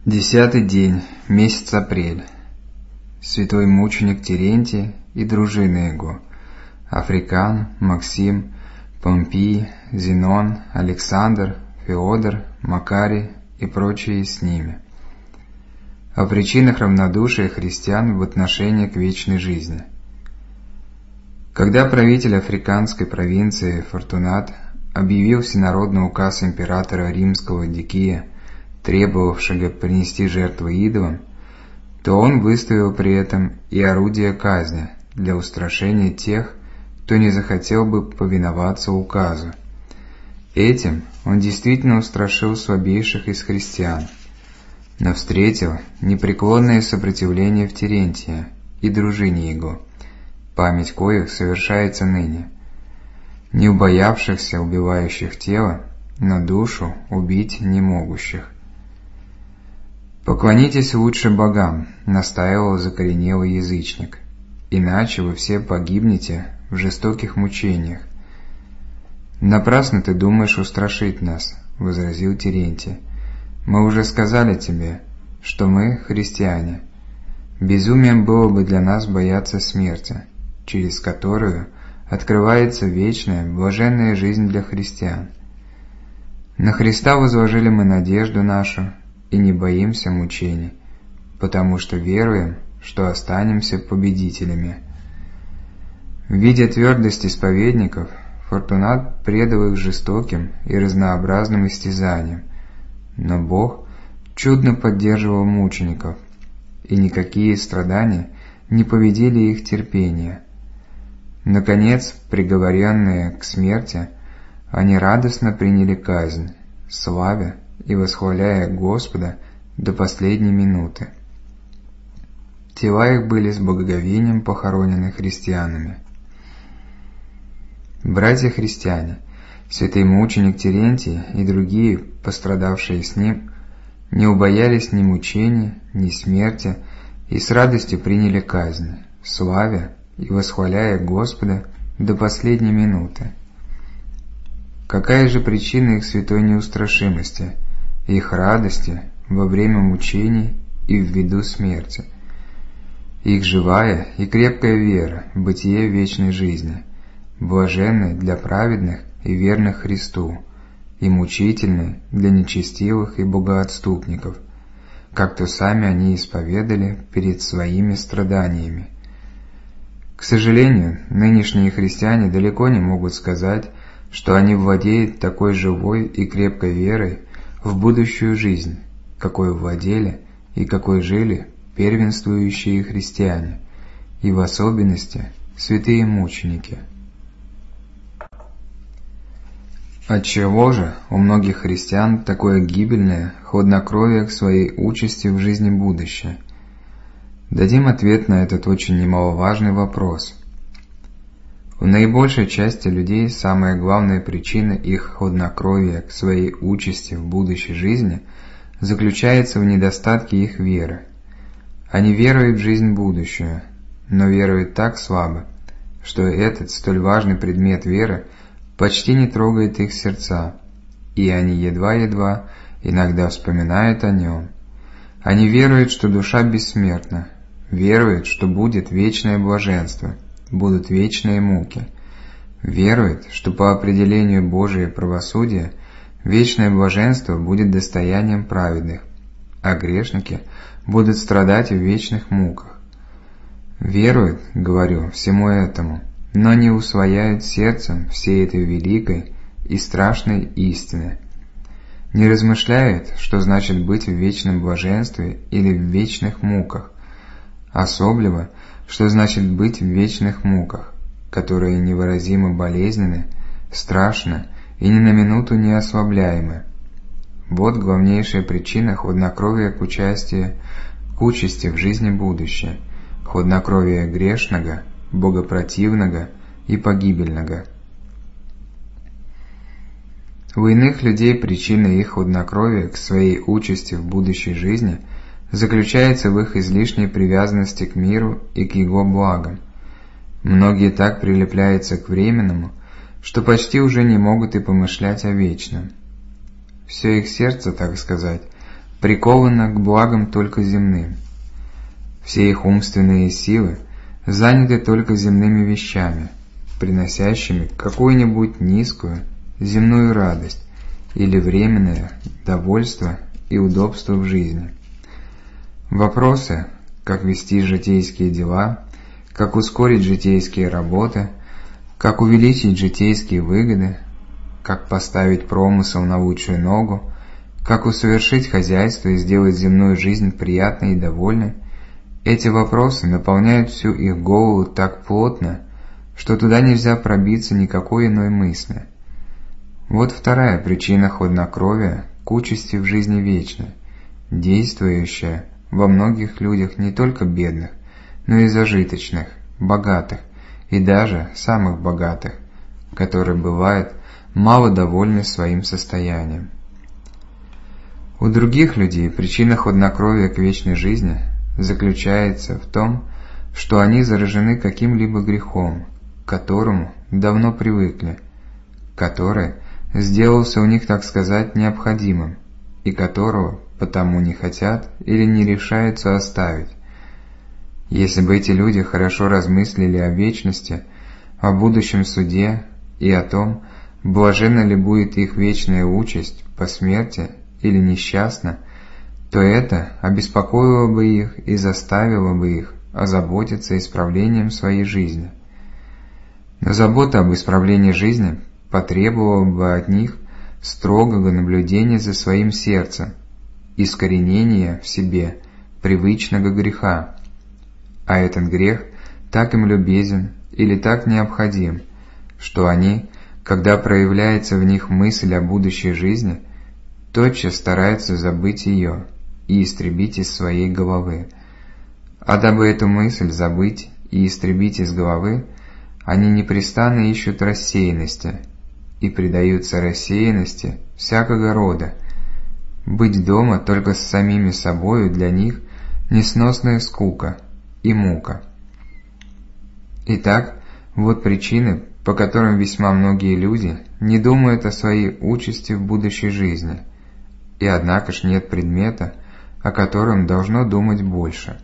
10-й день, месяц апрель. Святой мученик Терентий и дружина его, Африкан, Максим, Помпий, Зенон, Александр, Феодор, Макарий и прочие с ними. О причинах равнодушия христиан в отношении к вечной жизни. Когда правитель африканской провинции Фортунат объявил всенародный указ императора римского Дикия, требовавшего принести жертвы идолам, то он выставил при этом и орудие казни для устрашения тех, кто не захотел бы повиноваться указу. Этим он действительно устрашил слабейших из христиан, но встретил непреклонное сопротивление в Терентия и дружине его, память коих совершается ныне, не убоявшихся убивающих тело, но душу убить не могущих. «Поклонитесь лучше богам», — настаивал закоренелый язычник, «иначе вы все погибнете в жестоких мучениях». «Напрасно ты думаешь устрашить нас», — возразил Терентий. «Мы уже сказали тебе, что мы христиане. Безумием было бы для нас бояться смерти, через которую открывается вечная, блаженная жизнь для христиан. На Христа возложили мы надежду нашу и не боимся мучений, потому что веруем, что останемся победителями». Видя твердость исповедников, Фортунат предал их жестоким и разнообразным истязаниям, но Бог чудно поддерживал мучеников, и никакие страдания не повредили их терпения. Наконец, приговоренные к смерти, они радостно приняли казнь, славя и восхваляя Господа до последней минуты. Тела их были с благоговением похоронены христианами. Братья-христиане, святый мученик Терентий и другие, пострадавшие с ним, не убоялись ни мучений, ни смерти и с радостью приняли казнь, славя и восхваляя Господа до последней минуты. Какая же причина их святой неустрашимости, их радости во время мучений и в виду смерти? Их живая и крепкая вера в бытие вечной жизни, блаженной для праведных и верных Христу, и мучительной для нечестивых и богоотступников, как то сами они исповедали перед своими страданиями. К сожалению, нынешние христиане далеко не могут сказать, что они владеют такой живой и крепкой верой в будущую жизнь, какой владели и какой жили первенствующие христиане, и в особенности святые мученики. Отчего же у многих христиан такое гибельное хладнокровие к своей участи в жизни будущей? Дадим ответ на этот очень немаловажный вопрос. У наибольшей части людей самая главная причина их хладнокровия к своей участи в будущей жизни заключается в недостатке их веры. Они веруют в жизнь будущую, но веруют так слабо, что этот столь важный предмет веры почти не трогает их сердца, и они едва-едва иногда вспоминают о нем. Они веруют, что душа бессмертна, веруют, что будет вечное блаженство, будут вечные муки, веруют, что по определению Божия правосудия вечное блаженство будет достоянием праведных, а грешники будут страдать в вечных муках. Веруют, говорю, всему этому, но не усвояют сердцем всей этой великой и страшной истины. Не размышляют, что значит быть в вечном блаженстве или в вечных муках, особливо, что значит быть в вечных муках, которые невыразимо болезненны, страшны и ни на минуту не ослабляемы. Вот главнейшая причина хладнокровия к участи в жизни будущей, хладнокровия грешного, богопротивного и погибельного. У иных людей причина их хладнокровия к своей участи в будущей жизни заключается в их излишней привязанности к миру и к его благам. Многие так прилепляются к временному, что почти уже не могут и помышлять о вечном. Все их сердце, так сказать, прикована к благам только земным. Все их умственные силы заняты только земными вещами, приносящими какую-нибудь низкую земную радость или временное довольство и удобство в жизни. Вопросы, как вести житейские дела, как ускорить житейские работы, как увеличить житейские выгоды, как поставить промысел на лучшую ногу, как усовершить хозяйство и сделать земную жизнь приятной и довольной, эти вопросы наполняют всю их голову так плотно, что туда нельзя пробиться никакой иной мысли. Вот вторая причина хладнокровия к участи в жизни вечной, действующая во многих людях не только бедных, но и зажиточных, богатых и даже самых богатых, которые бывают мало довольны своим состоянием. У других людей причина хладнокровия к вечной жизни заключается в том, что они заражены каким-либо грехом, к которому давно привыкли, который сделался у них, так сказать, необходимым, и которого потому не хотят или не решаются оставить. Если бы эти люди хорошо размыслили о вечности, о будущем суде и о том, блаженна ли будет их вечная участь по смерти или несчастна, то это обеспокоило бы их и заставило бы их озаботиться исправлением своей жизни. Но забота об исправлении жизни потребовала бы от них строгого наблюдения за своим сердцем, искоренения в себе привычного греха, а этот грех так им любезен или так необходим, что они, когда проявляется в них мысль о будущей жизни, тотчас стараются забыть ее и истребить из своей головы. А дабы эту мысль забыть и истребить из головы, они непрестанно ищут рассеянности и предаются рассеянности всякого рода. Быть дома только с самими собою для них несносная скука и мука. Итак, вот причины, по которым весьма многие люди не думают о своей участи в будущей жизни, и однако ж нет предмета, о котором должно думать больше.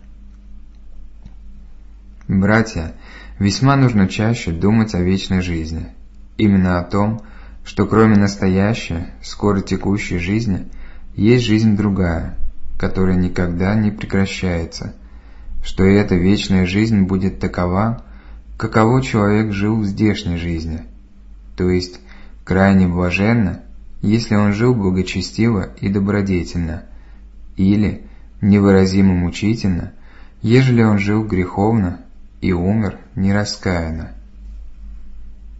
Братья, весьма нужно чаще думать о вечной жизни, именно о том, что кроме настоящей, скоро текущей жизни, есть жизнь другая, которая никогда не прекращается, что и эта вечная жизнь будет такова, каково человек жил в здешней жизни, то есть крайне блаженно, если он жил благочестиво и добродетельно, или невыразимо мучительно, ежели он жил греховно и умер нераскаянно.